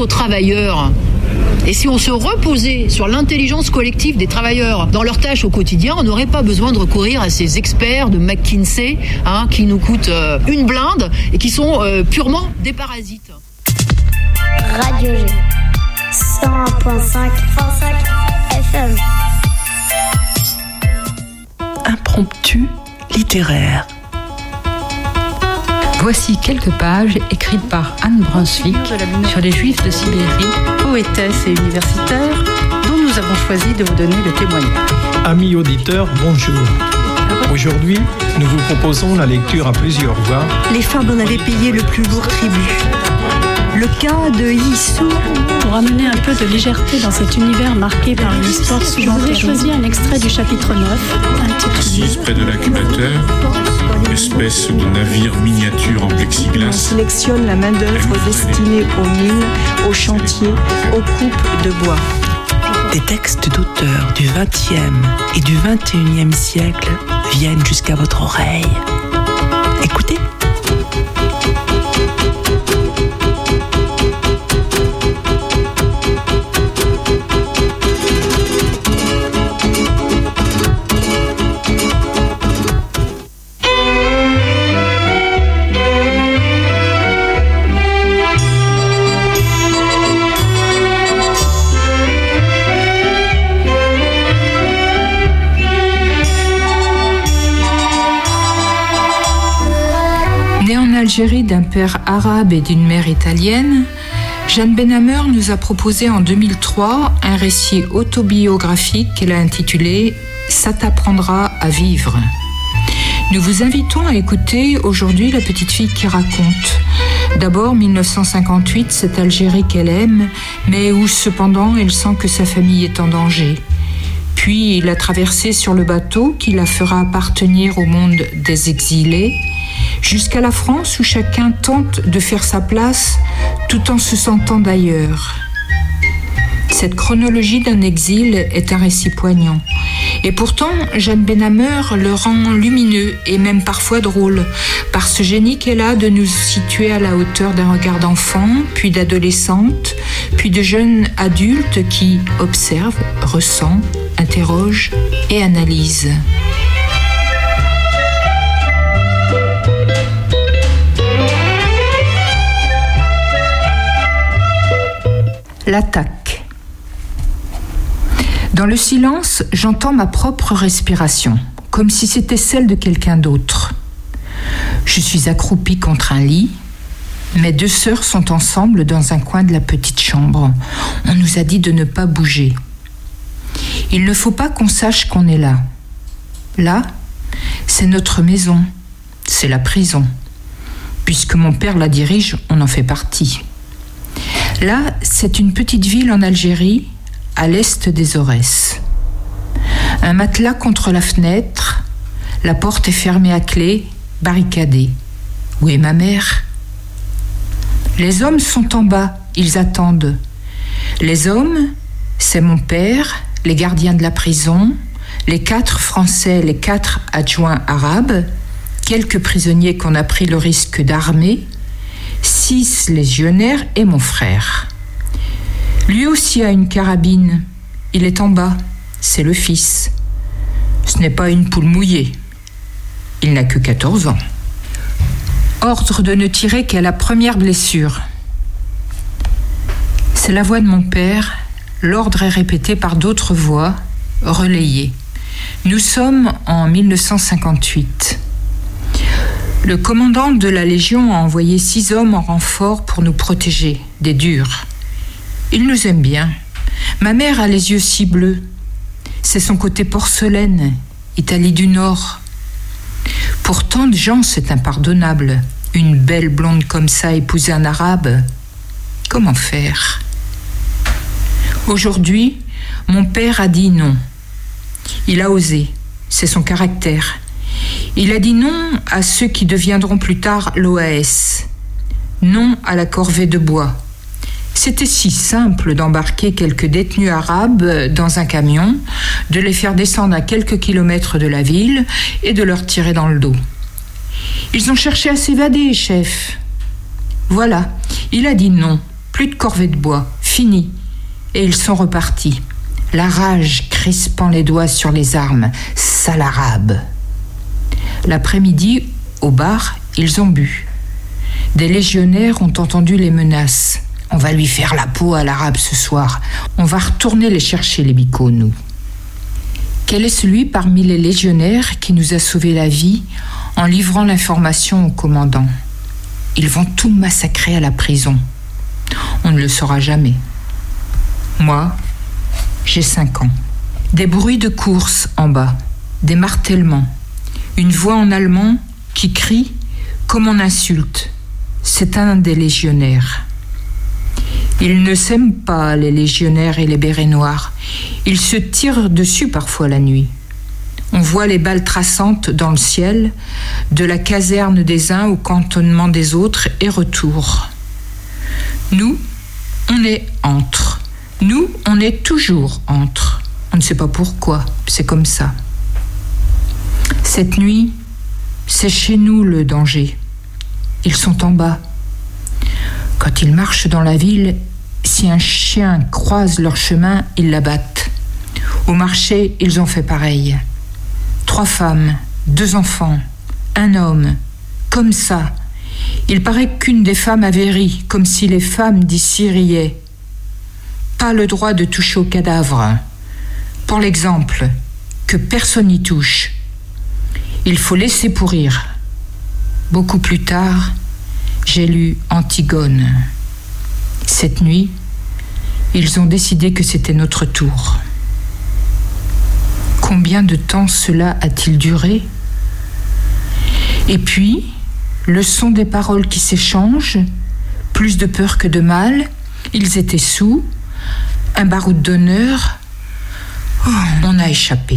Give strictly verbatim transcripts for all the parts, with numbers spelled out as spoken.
aux travailleurs. Et si on se reposait sur l'intelligence collective des travailleurs dans leurs tâches au quotidien, on n'aurait pas besoin de recourir à ces experts de McKinsey hein, qui nous coûtent euh, une blinde et qui sont euh, purement des parasites. Radio G, cent un virgule cinq F M. Impromptu littéraire. Voici quelques pages écrites par Anne Brunswick sur les Juifs de Sibérie, poétesse et universitaire, dont nous avons choisi de vous donner le témoignage. Amis auditeurs, bonjour. Aujourd'hui, nous vous proposons la lecture à plusieurs voix. Les femmes en avaient payé le plus lourd tribut. Le cas de Yissou. Pour amener un peu de légèreté dans cet univers marqué par une histoire souvent ternie, j'ai choisi un extrait du chapitre neuf, intitulé Assise près de l'incubateur, espèce de navire miniature en plexiglas. On sélectionne la main-d'œuvre destinée aux mines, aux chantiers, aux coupes de bois. Des textes d'auteurs du vingtième et du vingt et unième siècle viennent jusqu'à votre oreille. Écoutez. Algérie d'un père arabe et d'une mère italienne, Jeanne Benhammer nous a proposé en deux mille trois un récit autobiographique qu'elle a intitulé « Ça t'apprendra à vivre ». Nous vous invitons à écouter aujourd'hui la petite fille qui raconte. D'abord mille neuf cent cinquante-huit, cette Algérie qu'elle aime, mais où cependant elle sent que sa famille est en danger. Puis la traversée sur le bateau qui la fera appartenir au monde des exilés, jusqu'à la France où chacun tente de faire sa place tout en se sentant d'ailleurs. Cette chronologie d'un exil est un récit poignant. Et pourtant, Jeanne Benhammer le rend lumineux et même parfois drôle, par ce génie qu'elle a de nous situer à la hauteur d'un regard d'enfant, puis d'adolescente, puis de jeune adulte qui observe, ressent, interroge et analyse. L'attaque. Dans le silence, j'entends ma propre respiration, comme si c'était celle de quelqu'un d'autre. Je suis accroupie contre un lit. Mes deux sœurs sont ensemble dans un coin de la petite chambre. On nous a dit de ne pas bouger. Il ne faut pas qu'on sache qu'on est là. Là, c'est notre maison, c'est la prison. Puisque mon père la dirige, on en fait partie. Là, c'est une petite ville en Algérie, à l'est des Aurès. Un matelas contre la fenêtre, la porte est fermée à clé, barricadée. Où est ma mère ? Les hommes sont en bas, ils attendent. Les hommes, c'est mon père, les gardiens de la prison, les quatre Français, les quatre adjoints arabes, quelques prisonniers qu'on a pris le risque d'armer, six légionnaires et mon frère. Lui aussi a une carabine. Il est en bas. C'est le fils. Ce n'est pas une poule mouillée. Il n'a que quatorze ans. Ordre de ne tirer qu'à la première blessure. C'est la voix de mon père. L'ordre est répété par d'autres voix, relayées. Nous sommes en mille neuf cent cinquante-huit. Le commandant de la Légion a envoyé six hommes en renfort pour nous protéger des durs. Il nous aime bien. Ma mère a les yeux si bleus. C'est son côté porcelaine, Italie du Nord. Pour tant de gens, c'est impardonnable. Une belle blonde comme ça épouser un arabe. Comment faire ? Aujourd'hui, mon père a dit non. Il a osé. C'est son caractère. Il a dit non à ceux qui deviendront plus tard l'O A S. Non à la corvée de bois. C'était si simple d'embarquer quelques détenus arabes dans un camion, de les faire descendre à quelques kilomètres de la ville et de leur tirer dans le dos. Ils ont cherché à s'évader, chef. Voilà, il a dit non, Plus de corvée de bois, fini. Et ils sont repartis. La rage crispant les doigts sur les armes. Sale arabe. L'après-midi, au bar, ils ont bu. Des légionnaires ont entendu les menaces. On va lui faire la peau à l'arabe ce soir. On va retourner les chercher, les bicots, nous. Quel est celui parmi les légionnaires qui nous a sauvé la vie en livrant l'information au commandant? Ils vont tout massacrer à la prison. On ne le saura jamais. Moi, j'ai cinq ans. Des bruits de course en bas, des martèlements, une voix en allemand qui crie comme on insulte. C'est un des légionnaires. Ils ne s'aiment pas, les légionnaires et les bérets noirs. Ils se tirent dessus parfois la nuit. On voit les balles traçantes dans le ciel, de la caserne des uns au cantonnement des autres et retour. Nous, on est entre. Nous, on est toujours entre. On ne sait pas pourquoi, c'est comme ça. Cette nuit, c'est chez nous le danger. Ils sont en bas. Quand ils marchent dans la ville, si un chien croise leur chemin, ils l'abattent. Au marché, ils ont fait pareil. Trois femmes, deux enfants, un homme, comme ça. Il paraît qu'une des femmes avait ri, comme si les femmes d'ici riaient. Pas le droit de toucher au cadavre. Pour l'exemple, que personne n'y touche. Il faut laisser pourrir. Beaucoup plus tard, j'ai lu Antigone. Cette nuit, ils ont décidé que c'était notre tour. Combien de temps cela a-t-il duré? Et puis, le son des paroles qui s'échangent, plus de peur que de mal, ils étaient sous, un baroud d'honneur, oh, on a échappé.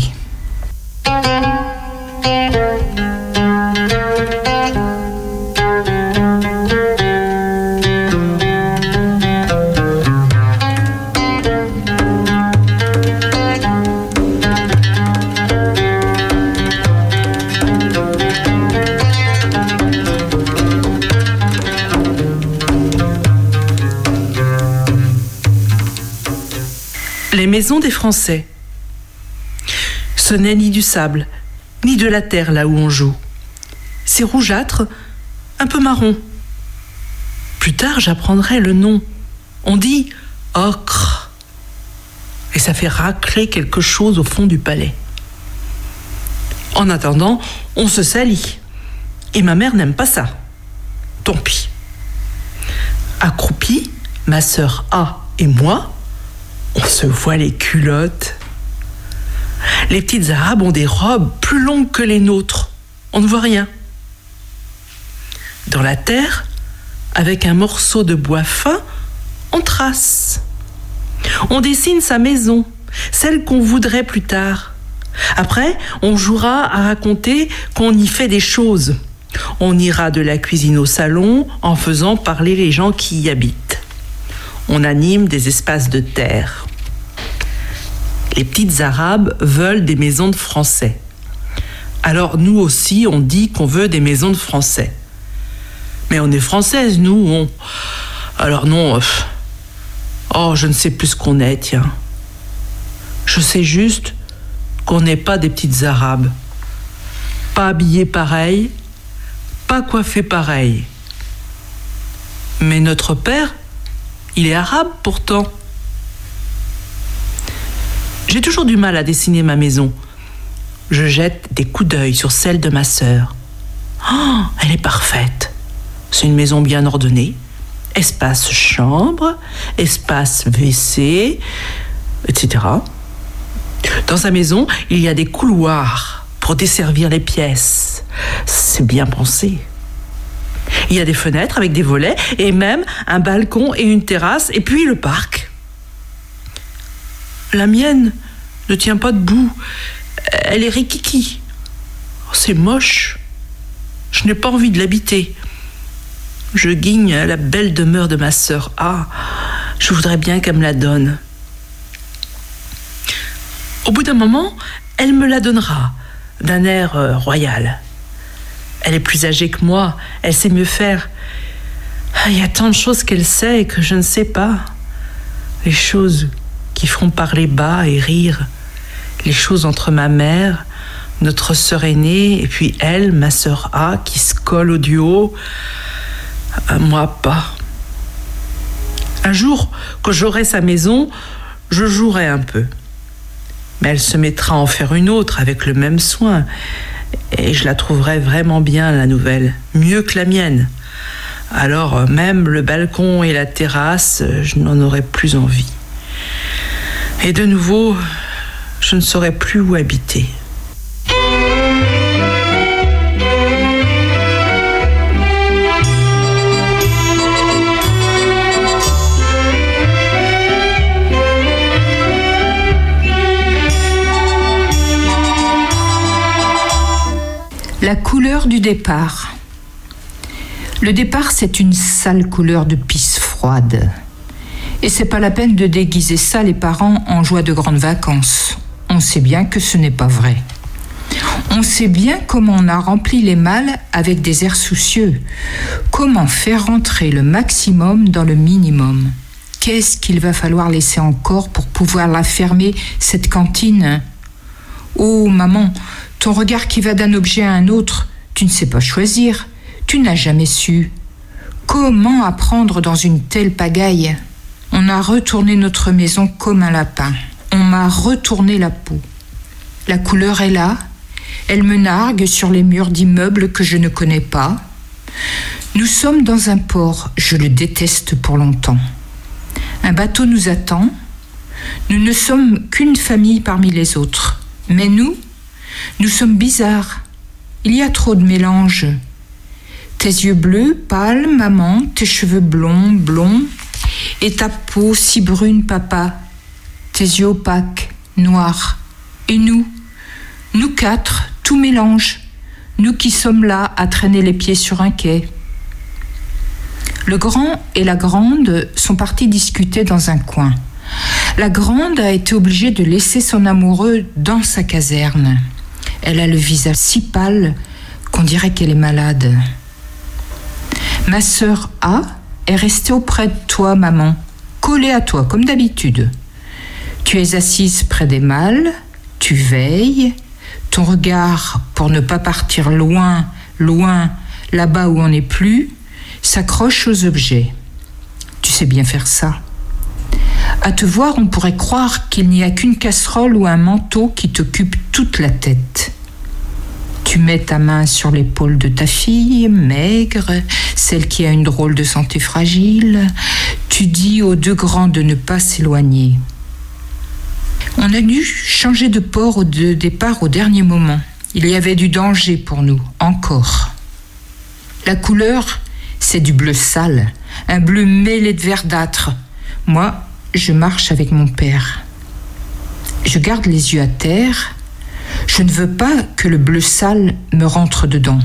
Les maisons des Français. Ce n'est ni du sable, ni de la terre là où on joue. C'est rougeâtre, un peu marron. Plus tard, j'apprendrai le nom. On dit ocre. Et ça fait racler quelque chose au fond du palais. En attendant, on se salit. Et ma mère n'aime pas ça. Tant pis. Accroupie, ma sœur A et moi, on se voit les culottes. Les petites arabes ont des robes plus longues que les nôtres. On ne voit rien. Dans la terre, avec un morceau de bois fin, on trace. On dessine sa maison, celle qu'on voudrait plus tard. Après, on jouera à raconter qu'on y fait des choses. On ira de la cuisine au salon en faisant parler les gens qui y habitent. On anime des espaces de terre. Les petites arabes veulent des maisons de Français. Alors nous aussi, on dit qu'on veut des maisons de Français. Mais on est françaises, nous. On... Alors non... Oh, je ne sais plus ce qu'on est, tiens. Je sais juste qu'on n'est pas des petites arabes. Pas habillées pareil, pas coiffées pareil. Mais notre père, il est arabe pourtant. J'ai toujours du mal à dessiner ma maison. Je jette des coups d'œil sur celle de ma sœur. Oh, elle est parfaite. C'est une maison bien ordonnée. Espace chambre, espace W C, et cetera. Dans sa maison, il y a des couloirs pour desservir les pièces. C'est bien pensé. Il y a des fenêtres avec des volets et même un balcon et une terrasse et puis le parc. La mienne ne tient pas debout. Elle est rikiki. C'est moche. Je n'ai pas envie de l'habiter. Je guigne la belle demeure de ma sœur A. Je voudrais bien qu'elle me la donne. Au bout d'un moment, elle me la donnera, d'un air euh, royal. Elle est plus âgée que moi, elle sait mieux faire. Il y a tant de choses qu'elle sait et que je ne sais pas. Les choses qui feront parler bas et rire. Les choses entre ma mère, notre sœur aînée, et puis elle, ma sœur A, qui se colle au duo. À moi, pas. Un jour, quand j'aurai sa maison, je jouerai un peu. Mais elle se mettra à en faire une autre avec le même soin. Et je la trouverai vraiment bien, la nouvelle. Mieux que la mienne. Alors, même le balcon et la terrasse, je n'en aurai plus envie. Et de nouveau, je ne saurais plus où habiter. La couleur du départ. Le départ, c'est une sale couleur de pisse froide. Et c'est pas la peine de déguiser ça, les parents, en joie de grandes vacances. On sait bien que ce n'est pas vrai. On sait bien comment on a rempli les malles avec des airs soucieux. Comment faire rentrer le maximum dans le minimum. Qu'est-ce qu'il va falloir laisser encore pour pouvoir la fermer, cette cantine ? Oh, maman, ton regard qui va d'un objet à un autre, tu ne sais pas choisir. Tu n'as jamais su. Comment apprendre dans une telle pagaille ? On a retourné notre maison comme un lapin. On m'a retourné la peau. La couleur est là. Elle me nargue sur les murs d'immeubles que je ne connais pas. Nous sommes dans un port. Je le déteste pour longtemps. Un bateau nous attend. Nous ne sommes qu'une famille parmi les autres. Mais nous, nous sommes bizarres. Il y a trop de mélange. Tes yeux bleus, pâles, maman, tes cheveux blonds, blonds, et ta peau si brune, papa, tes yeux opaques, noirs. Et nous, nous quatre, tout mélange, nous qui sommes là à traîner les pieds sur un quai. Le grand et la grande sont partis discuter dans un coin. La grande a été obligée de laisser son amoureux dans sa caserne. Elle a le visage si pâle qu'on dirait qu'elle est malade. Ma sœur A est restée auprès de toi, maman, collée à toi, comme d'habitude. Tu es assise près des malles, tu veilles, ton regard, pour ne pas partir loin, loin, là-bas où on n'est plus, s'accroche aux objets. Tu sais bien faire ça. À te voir, on pourrait croire qu'il n'y a qu'une casserole ou un manteau qui t'occupe toute la tête. Tu mets ta main sur l'épaule de ta fille, maigre, celle qui a une drôle de santé fragile. Tu dis aux deux grands de ne pas s'éloigner. On a dû changer de port au de départ au dernier moment. Il y avait du danger pour nous, encore. La couleur, c'est du bleu sale, un bleu mêlé de verdâtre. Moi, je marche avec mon père. Je garde les yeux à terre. Je ne veux pas que le bleu sale me rentre dedans.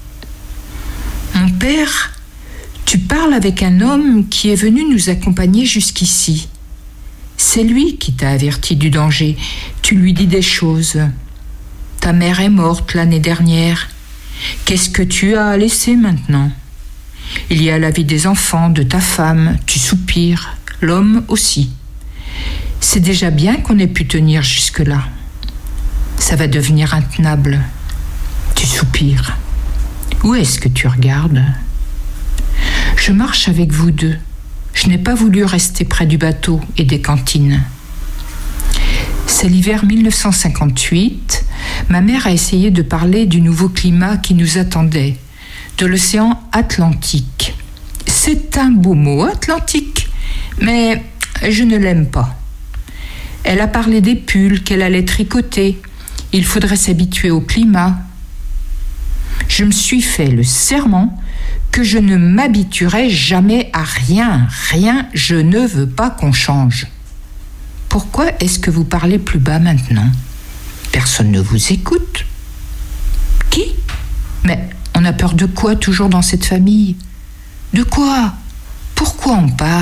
Mon père, tu parles avec un homme qui est venu nous accompagner jusqu'ici. C'est lui qui t'a averti du danger. Tu lui dis des choses. Ta mère est morte l'année dernière. Qu'est-ce que tu as à laisser maintenant ? Il y a la vie des enfants, de ta femme. Tu soupires. L'homme aussi. C'est déjà bien qu'on ait pu tenir jusque-là. Ça va devenir intenable. Tu soupires. Où est-ce que tu regardes ? Je marche avec vous deux. Je n'ai pas voulu rester près du bateau et des cantines. C'est l'hiver mille neuf cent cinquante-huit. Ma mère a essayé de parler du nouveau climat qui nous attendait, de l'océan Atlantique. C'est un beau mot, Atlantique, mais je ne l'aime pas. Elle a parlé des pulls qu'elle allait tricoter. Il faudrait s'habituer au climat. Je me suis fait le serment que je ne m'habituerai jamais à rien. Rien, je ne veux pas qu'on change. Pourquoi est-ce que vous parlez plus bas maintenant ? Personne ne vous écoute. Qui ? Mais on a peur de quoi toujours dans cette famille ? De quoi ? Pourquoi on part ?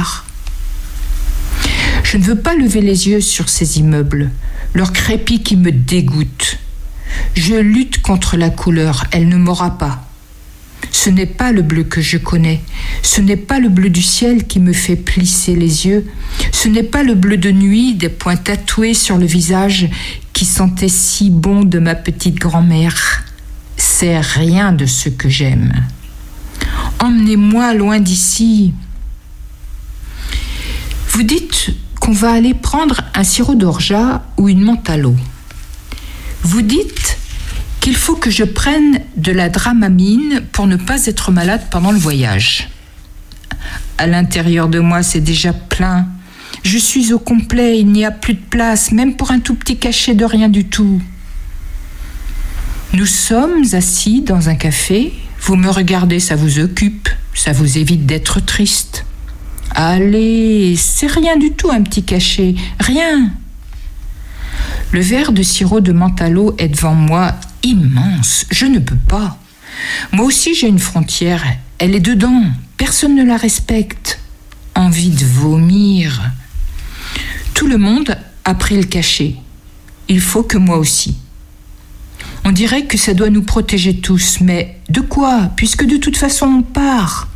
Je ne veux pas lever les yeux sur ces immeubles, leur crépi qui me dégoûte. Je lutte contre la couleur, elle ne m'aura pas. Ce n'est pas le bleu que je connais. Ce n'est pas le bleu du ciel qui me fait plisser les yeux. Ce n'est pas le bleu de nuit des points tatoués sur le visage qui sentait si bon de ma petite grand-mère. C'est rien de ce que j'aime. Emmenez-moi loin d'ici. Vous dites qu'on va aller prendre un sirop d'orgeat ou une menthe à l'eau. Vous dites qu'il faut que je prenne de la dramamine pour ne pas être malade pendant le voyage. À l'intérieur de moi, c'est déjà plein. Je suis au complet, il n'y a plus de place, même pour un tout petit cachet de rien du tout. Nous sommes assis dans un café. Vous me regardez, ça vous occupe, ça vous évite d'être triste. Allez, c'est rien du tout un petit cachet, rien. Le verre de sirop de menthe à l'eau est devant moi, immense, je ne peux pas. Moi aussi j'ai une frontière, elle est dedans, personne ne la respecte. Envie de vomir. Tout le monde a pris le cachet. Il faut que moi aussi. On dirait que ça doit nous protéger tous, mais de quoi, puisque de toute façon on part.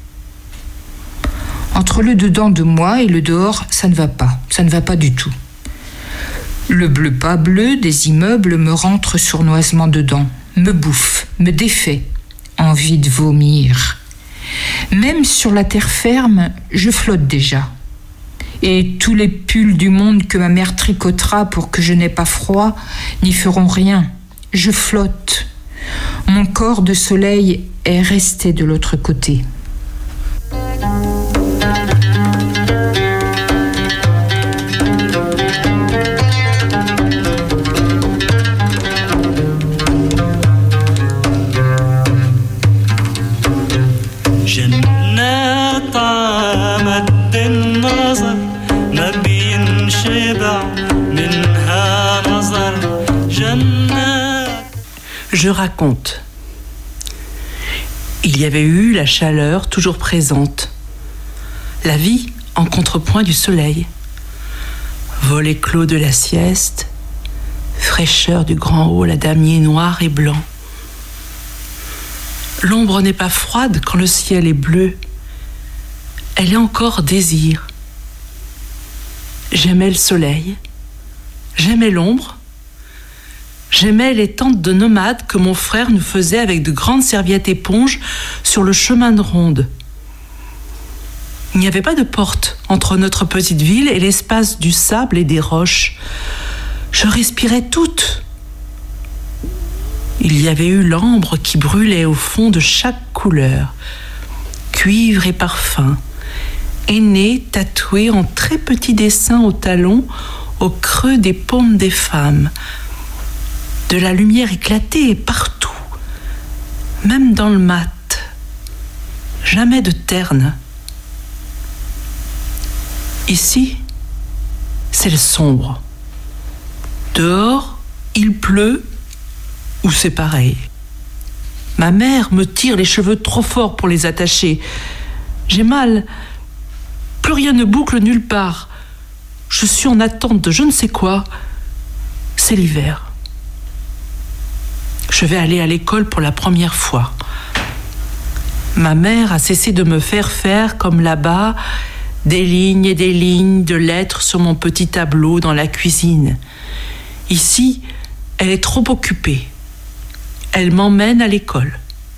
Entre le dedans de moi et le dehors, ça ne va pas, ça ne va pas du tout. Le bleu pas bleu des immeubles me rentre sournoisement dedans, me bouffe, me défait, envie de vomir. Même sur la terre ferme, je flotte déjà. Et tous les pulls du monde que ma mère tricotera pour que je n'aie pas froid n'y feront rien. Je flotte. Mon corps de soleil est resté de l'autre côté. Je raconte. Il y avait eu la chaleur toujours présente, la vie en contrepoint du soleil, volet clos de la sieste, fraîcheur du grand hall à damier noir et blanc. L'ombre n'est pas froide quand le ciel est bleu, elle est encore désir. J'aimais le soleil, j'aimais l'ombre, j'aimais les tentes de nomades que mon frère nous faisait avec de grandes serviettes éponges sur le chemin de ronde. Il n'y avait pas de porte entre notre petite ville et l'espace du sable et des roches. Je respirais toute. Il y avait eu l'ambre qui brûlait au fond de chaque couleur, cuivre et parfum, aîné tatoué en très petits dessins au talon, au creux des paumes des femmes. De la lumière éclatée partout, même dans le mat. Jamais de terne. Ici, c'est le sombre. Dehors, il pleut, ou c'est pareil. Ma mère me tire les cheveux trop fort pour les attacher. J'ai mal. Plus rien ne boucle nulle part. Je suis en attente de je ne sais quoi. C'est l'hiver. Je vais aller à l'école pour la première fois. Ma mère a cessé de me faire faire, comme là-bas, des lignes et des lignes de lettres sur mon petit tableau dans la cuisine. Ici, elle est trop occupée. Elle m'emmène à l'école.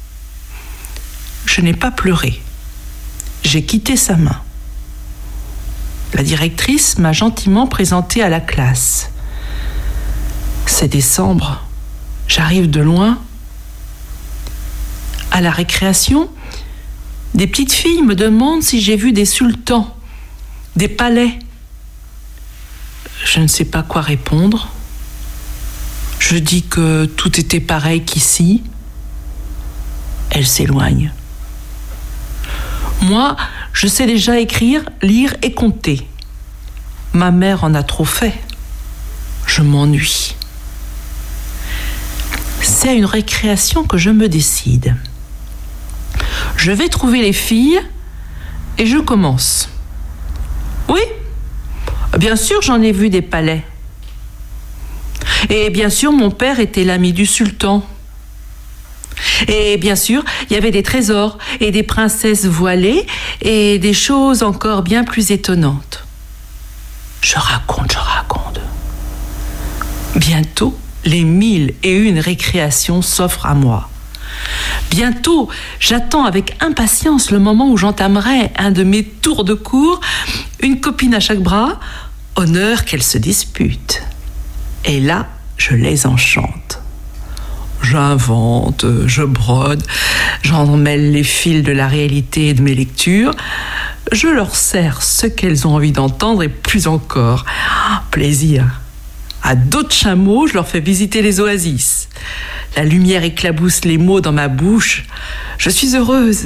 Je n'ai pas pleuré. J'ai quitté sa main. La directrice m'a gentiment présentée à la classe. C'est décembre. J'arrive de loin. À la récréation, des petites filles me demandent si j'ai vu des sultans, des palais. Je ne sais pas quoi répondre. Je dis que tout était pareil qu'ici. Elles s'éloignent. Moi, je sais déjà écrire, lire et compter. Ma mère en a trop fait. Je m'ennuie. C'est à une récréation que je me décide. Je vais trouver les filles et je commence. Oui, bien sûr, j'en ai vu des palais. Et bien sûr, mon père était l'ami du sultan. Et bien sûr, il y avait des trésors et des princesses voilées et des choses encore bien plus étonnantes. Je raconte, je raconte. Bientôt, les mille et une récréations s'offrent à moi. Bientôt, j'attends avec impatience le moment où j'entamerai un de mes tours de cour, une copine à chaque bras, honneur qu'elle se dispute. Et là, je les enchante. J'invente, je brode, j'emmêle les fils de la réalité et de mes lectures. Je leur sers ce qu'elles ont envie d'entendre et plus encore. Plaisir. À d'autres chameaux, je leur fais visiter les oasis. La lumière éclabousse les mots dans ma bouche. Je suis heureuse.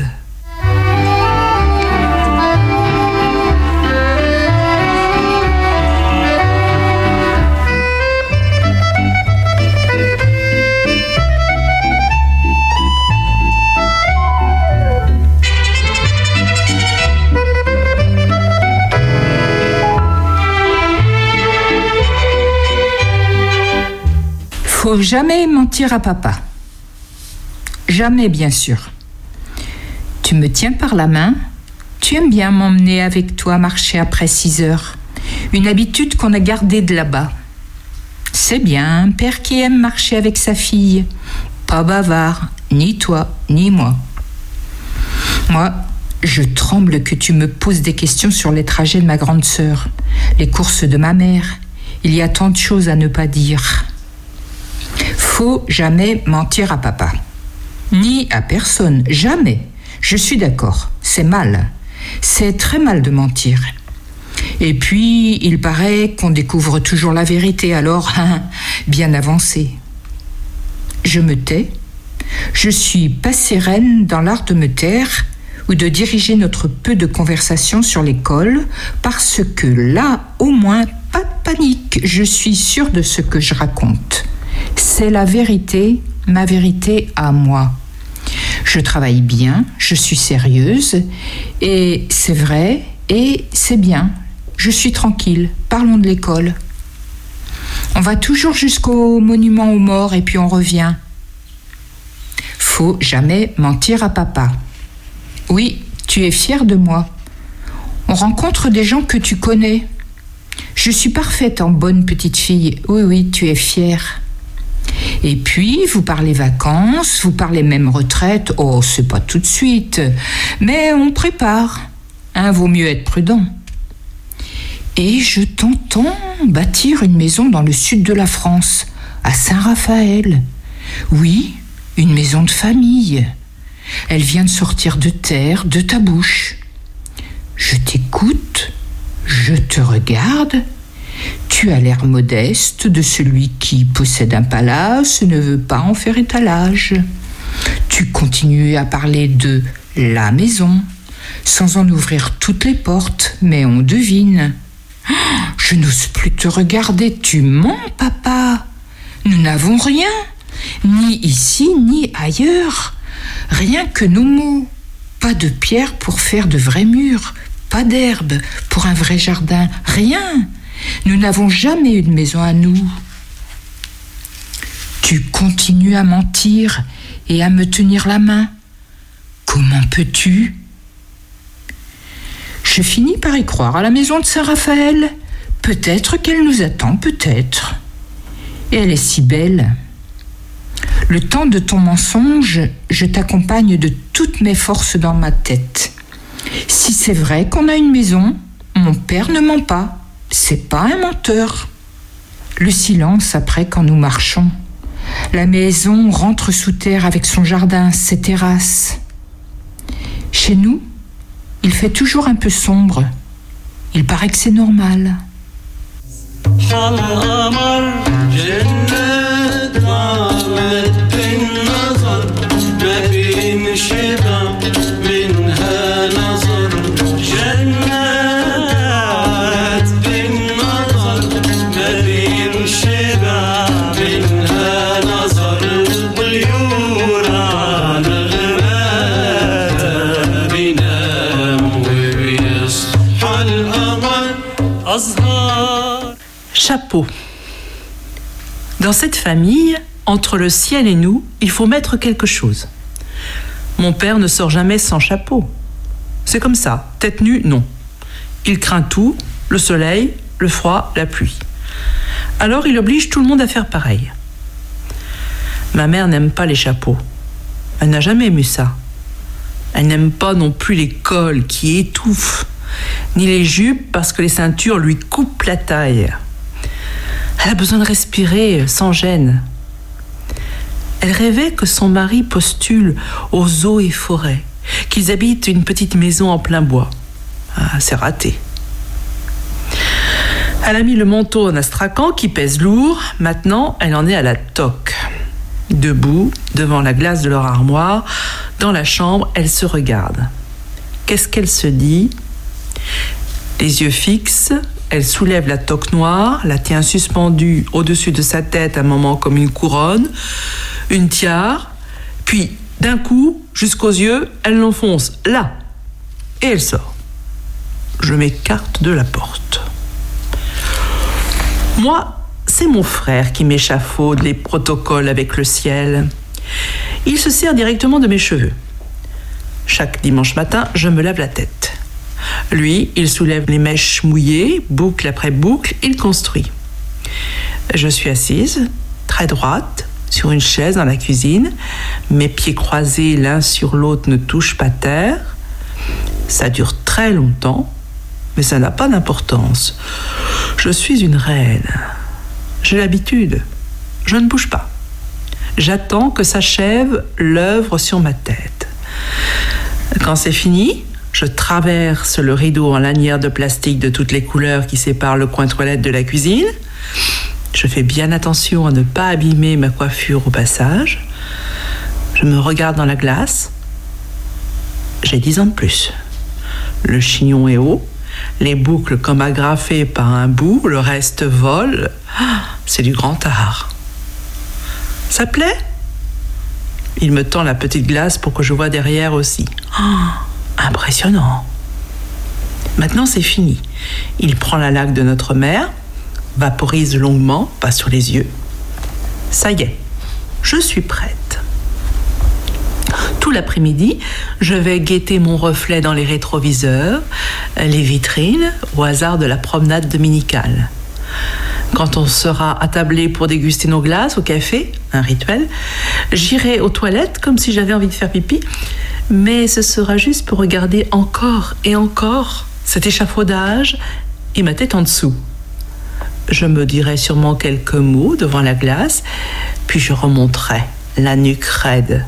Faut jamais mentir à papa. Jamais, bien sûr. Tu me tiens par la main. Tu aimes bien m'emmener avec toi marcher après six heures. Une habitude qu'on a gardée de là-bas. C'est bien, un père qui aime marcher avec sa fille. Pas bavard, ni toi, ni moi. Moi, je tremble que tu me poses des questions sur les trajets de ma grande sœur, les courses de ma mère. Il y a tant de choses à ne pas dire. Faut jamais mentir à papa. Ni à personne, jamais. Je suis d'accord, c'est mal. C'est très mal de mentir. Et puis, il paraît qu'on découvre toujours la vérité, alors, bien avancé. Je me tais. Je suis pas sereine dans l'art de me taire ou de diriger notre peu de conversation sur l'école, parce que là, au moins, pas de panique. Je suis sûre de ce que je raconte. C'est la vérité, ma vérité à moi. Je travaille bien, je suis sérieuse, et c'est vrai, et c'est bien. Je suis tranquille, parlons de l'école. On va toujours jusqu'au monument aux morts et puis on revient. Faut jamais mentir à papa. Oui, tu es fière de moi. On rencontre des gens que tu connais. Je suis parfaite en bonne petite fille. Oui, oui, tu es fière. Et puis, vous parlez vacances, vous parlez même retraite. Oh, c'est pas tout de suite. Mais on prépare. Hein, vaut mieux être prudent. Et je t'entends bâtir une maison dans le sud de la France, à Saint-Raphaël. Oui, une maison de famille. Elle vient de sortir de terre, de ta bouche. Je t'écoute, je te regarde. Tu as l'air modeste de celui qui possède un palace et ne veut pas en faire étalage. Tu continues à parler de la maison, sans en ouvrir toutes les portes, mais on devine. Je n'ose plus te regarder, tu mens, papa. Nous n'avons rien, ni ici, ni ailleurs. Rien que nos mots. Pas de pierre pour faire de vrais murs, pas d'herbe pour un vrai jardin, rien. Nous n'avons jamais eu de maison à nous. Tu continues à mentir et à me tenir la main. Comment peux-tu ? Je finis par y croire à la maison de Saint-Raphaël. Peut-être qu'elle nous attend, peut-être. Et elle est si belle. Le temps de ton mensonge, je t'accompagne de toutes mes forces dans ma tête. Si c'est vrai qu'on a une maison, mon père ne ment pas. C'est pas un menteur. Le silence après quand nous marchons. La maison rentre sous terre avec son jardin, ses terrasses. Chez nous, il fait toujours un peu sombre. Il paraît que c'est normal. Chapeau. Dans cette famille, entre le ciel et nous, il faut mettre quelque chose. Mon père ne sort jamais sans chapeau. C'est comme ça, tête nue, non. Il craint tout, le soleil, le froid, la pluie. Alors il oblige tout le monde à faire pareil. Ma mère n'aime pas les chapeaux. Elle n'a jamais aimé ça. Elle n'aime pas non plus les cols qui étouffent, ni les jupes parce que les ceintures lui coupent la taille. Elle a besoin de respirer sans gêne. Elle rêvait que son mari postule aux eaux et forêts, qu'ils habitent une petite maison en plein bois. Ah, c'est raté. Elle a mis le manteau en astrakhan qui pèse lourd. Maintenant, elle en est à la toque. Debout, devant la glace de leur armoire, dans la chambre, elle se regarde. Qu'est-ce qu'elle se dit ? Les yeux fixes, elle soulève la toque noire, la tient suspendue au-dessus de sa tête un moment comme une couronne, une tiare, puis d'un coup, jusqu'aux yeux, elle l'enfonce là, et elle sort. Je m'écarte de la porte. Moi, c'est mon frère qui m'échafaude les protocoles avec le ciel. Il se sert directement de mes cheveux. Chaque dimanche matin, je me lave la tête. Lui, il soulève les mèches mouillées, boucle après boucle, il construit. Je suis assise, très droite, sur une chaise dans la cuisine. Mes pieds croisés l'un sur l'autre ne touchent pas terre. Ça dure très longtemps, mais ça n'a pas d'importance. Je suis une reine. J'ai l'habitude. Je ne bouge pas. J'attends que s'achève l'œuvre sur ma tête. Quand c'est fini, je traverse le rideau en lanière de plastique de toutes les couleurs qui sépare le coin toilette de la cuisine. Je fais bien attention à ne pas abîmer ma coiffure au passage. Je me regarde dans la glace. J'ai dix ans de plus. Le chignon est haut, les boucles comme agrafées par un bout, le reste vole. C'est du grand art. Ça plaît ? Il me tend la petite glace pour que je voie derrière aussi. Oh, impressionnant. Maintenant, c'est fini. Il prend la laque de notre mère, vaporise longuement, pas sur les yeux. Ça y est, je suis prête. Tout l'après-midi, je vais guetter mon reflet dans les rétroviseurs, les vitrines, au hasard de la promenade dominicale. Quand on sera attablé pour déguster nos glaces au café, un rituel, j'irai aux toilettes comme si j'avais envie de faire pipi, mais ce sera juste pour regarder encore et encore cet échafaudage et ma tête en dessous. Je me dirai sûrement quelques mots devant la glace, puis je remonterai la nuque raide.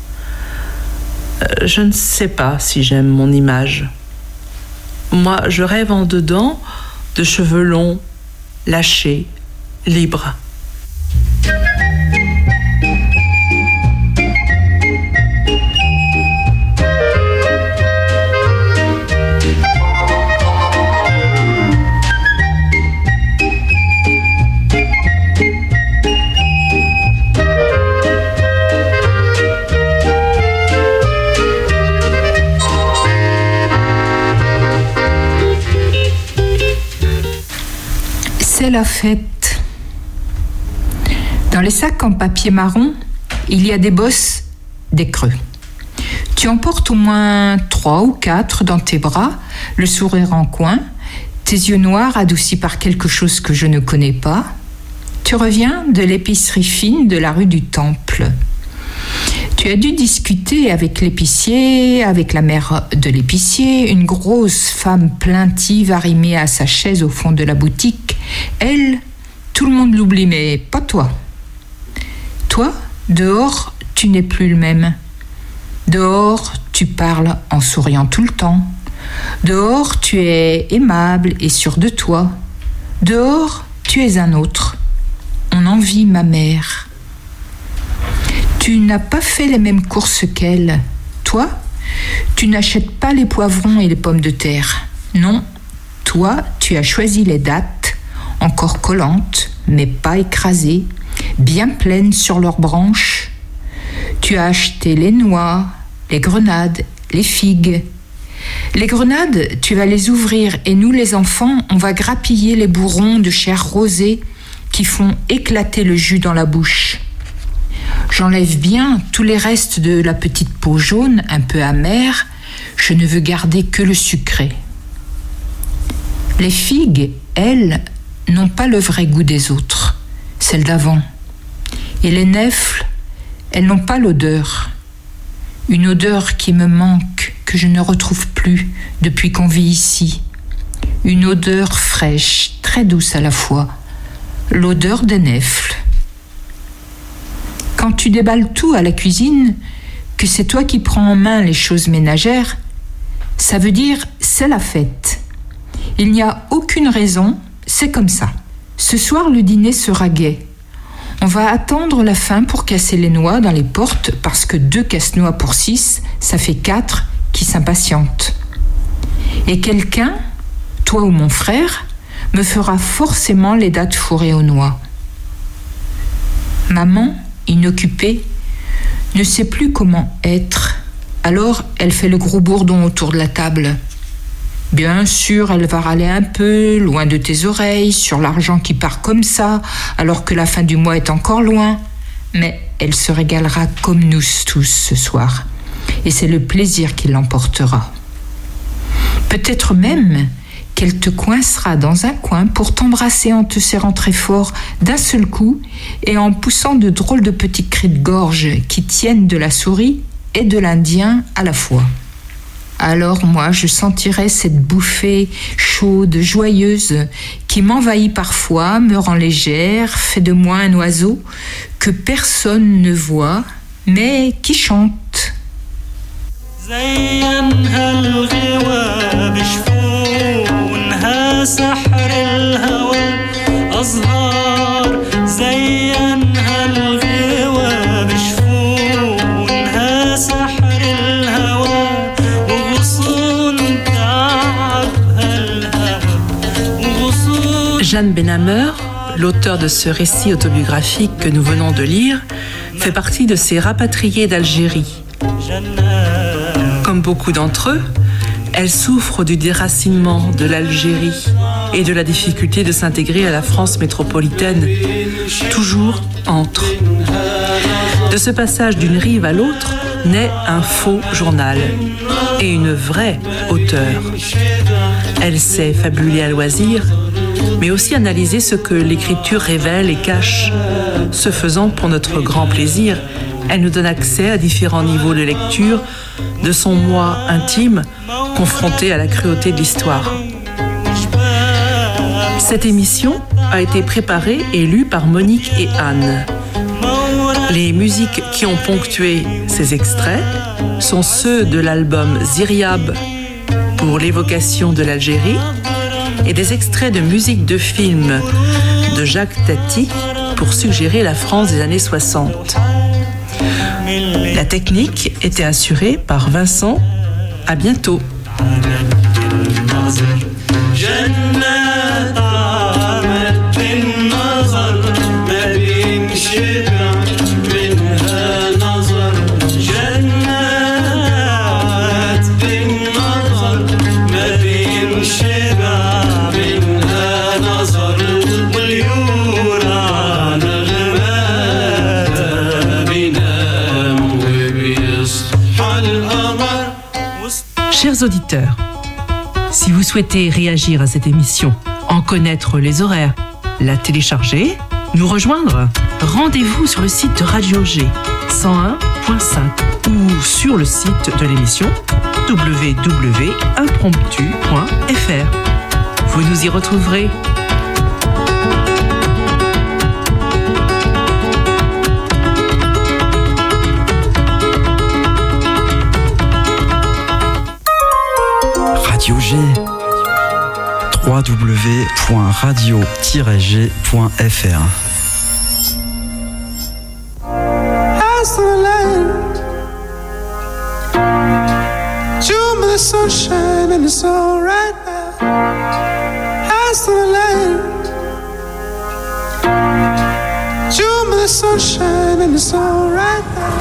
Je ne sais pas si j'aime mon image. Moi, je rêve en dedans de cheveux longs, lâchés, libres. C'est la fête. Dans les sacs en papier marron, il y a des bosses, des creux. Tu en portes au moins trois ou quatre dans tes bras, le sourire en coin, tes yeux noirs adoucis par quelque chose que je ne connais pas. Tu reviens de l'épicerie fine de la rue du Temple. Tu as dû discuter avec l'épicier, avec la mère de l'épicier, une grosse femme plaintive arrimée à sa chaise au fond de la boutique. Elle, tout le monde l'oublie, mais pas toi. Toi, dehors, tu n'es plus le même. Dehors, tu parles en souriant tout le temps. Dehors, tu es aimable et sûr de toi. Dehors, tu es un autre. On envie ma mère. Tu n'as pas fait les mêmes courses qu'elle. Toi, tu n'achètes pas les poivrons et les pommes de terre. Non, toi, tu as choisi les dattes, encore collantes, mais pas écrasées, bien pleines sur leurs branches. Tu as acheté les noix, les grenades, les figues. Les grenades, tu vas les ouvrir et nous, les enfants, on va grappiller les bourrons de chair rosée qui font éclater le jus dans la bouche. J'enlève bien tous les restes de la petite peau jaune, un peu amère. Je ne veux garder que le sucré. Les figues, elles, n'ont pas le vrai goût des autres, celles d'avant. Et les nèfles, elles n'ont pas l'odeur. Une odeur qui me manque, que je ne retrouve plus depuis qu'on vit ici. Une odeur fraîche, très douce à la fois. L'odeur des nèfles. Quand tu déballes tout à la cuisine, que c'est toi qui prends en main les choses ménagères, ça veut dire c'est la fête. Il n'y a aucune raison, c'est comme ça. Ce soir, le dîner sera gai. On va attendre la fin pour casser les noix dans les portes parce que deux casse-noix pour six, ça fait quatre qui s'impatientent. Et quelqu'un, toi ou mon frère, me fera forcément les dattes fourrées aux noix. Maman, inoccupée, ne sait plus comment être. Alors, elle fait le gros bourdon autour de la table. Bien sûr, elle va râler un peu, loin de tes oreilles, sur l'argent qui part comme ça, alors que la fin du mois est encore loin. Mais elle se régalera comme nous tous ce soir. Et c'est le plaisir qui l'emportera. Peut-être même qu'elle te coincera dans un coin pour t'embrasser en te serrant très fort d'un seul coup et en poussant de drôles de petits cris de gorge qui tiennent de la souris et de l'Indien à la fois. Alors moi, je sentirai cette bouffée chaude, joyeuse, qui m'envahit parfois, me rend légère, fait de moi un oiseau que personne ne voit, mais qui chante. Jeanne Benhammer, l'auteur de ce récit autobiographique que nous venons de lire, fait partie de ces rapatriés d'Algérie. Comme beaucoup d'entre eux, elle souffre du déracinement de l'Algérie et de la difficulté de s'intégrer à la France métropolitaine, toujours entre. De ce passage d'une rive à l'autre naît un faux journal et une vraie auteure. Elle sait fabuler à loisir, mais aussi analyser ce que l'écriture révèle et cache. Ce faisant, pour notre grand plaisir, elle nous donne accès à différents niveaux de lecture de son moi intime, confronté à la cruauté de l'histoire. Cette émission a été préparée et lue par Monique et Anne. Les musiques qui ont ponctué ces extraits sont ceux de l'album Ziryab pour l'évocation de l'Algérie et des extraits de musique de film de Jacques Tati pour suggérer la France des années soixante. La technique était assurée par Vincent. À bientôt. Chers auditeurs, si vous souhaitez réagir à cette émission, en connaître les horaires, la télécharger, nous rejoindre, rendez-vous sur le site de Radio G cent un point cinq ou sur le site de l'émission w w w point impromptu point f r. Vous nous y retrouverez. Radio G, w w w point radio tiret g point f r. Sunshine and it's all right now. Eyes to the land. Show me the sunshine and it's all right now.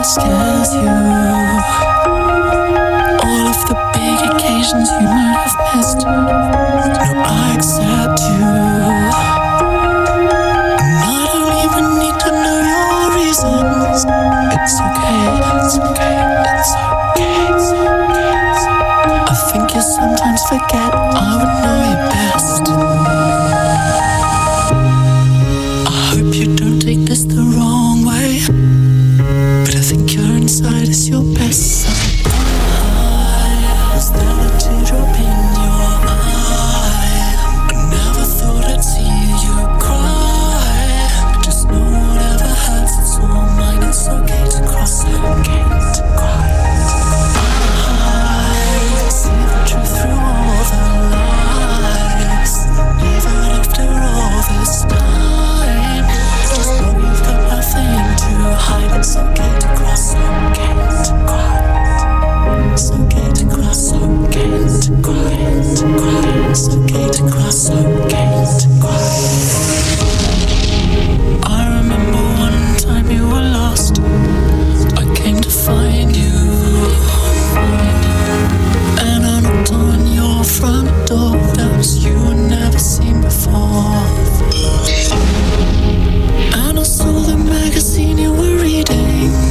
just as you. All of the big occasions you might have missed.